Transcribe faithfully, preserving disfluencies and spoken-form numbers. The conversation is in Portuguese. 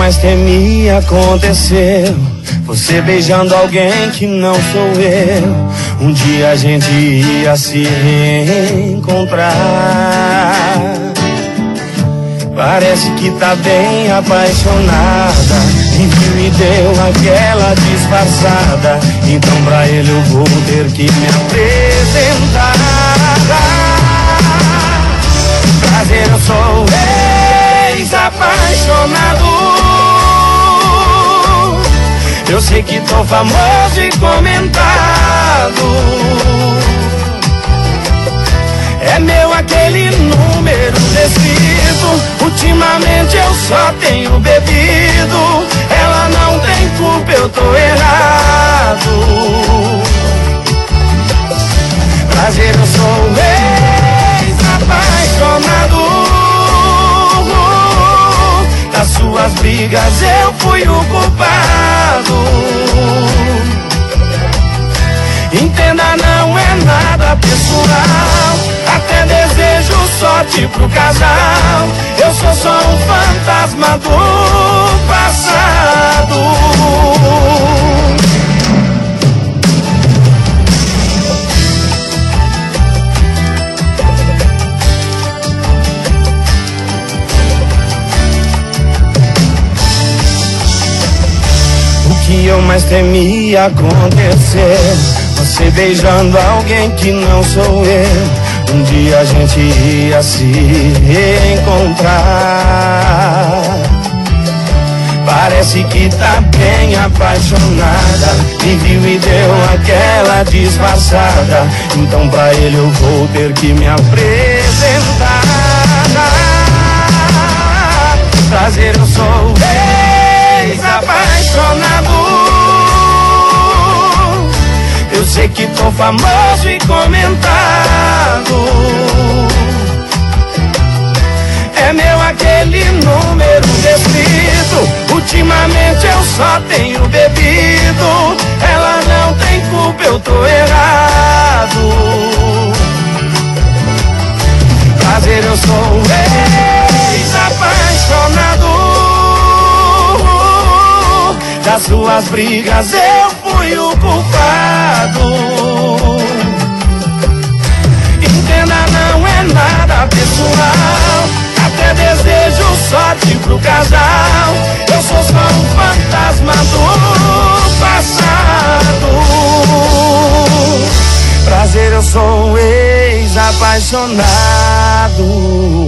mais temia aconteceu. Você beijando alguém que não sou eu. Um dia a gente ia se reencontrar. Parece que tá bem apaixonada. E me deu aquela disfarçada. Então pra ele eu vou ter que me apresentar. Prazer, eu sou ex-apaixonado. Eu sei que tô famoso e comentado. É meu aquele número descrito. Ultimamente eu só tenho bebido. Ela não tem culpa, eu tô errado. Prazer, eu sou ex-apaixonado. Das suas brigas eu fui o culpado. Entenda, não é nada pessoal. Até desejo sorte pro casal. Eu sou só um fantasma do passado. O que eu mais temia acontecer. Você beijando alguém que não sou eu. Um dia a gente ia se reencontrar. Parece que tá bem apaixonada. Me viu e deu aquela disfarçada. Então pra ele eu vou ter que me apresentar. Prazer, eu sou ex-apaixonado. Eu sei que tô famoso e comentado. É meu aquele número descrito. Ultimamente eu só tenho bebido. Ela não tem culpa, eu tô errado. Prazer, eu sou ex-apaixonado. Das suas brigas eu fui o culpado. Entenda, não é nada pessoal. Até desejo sorte pro casal. Eu sou só um fantasma do passado. Prazer, eu sou ex-apaixonado.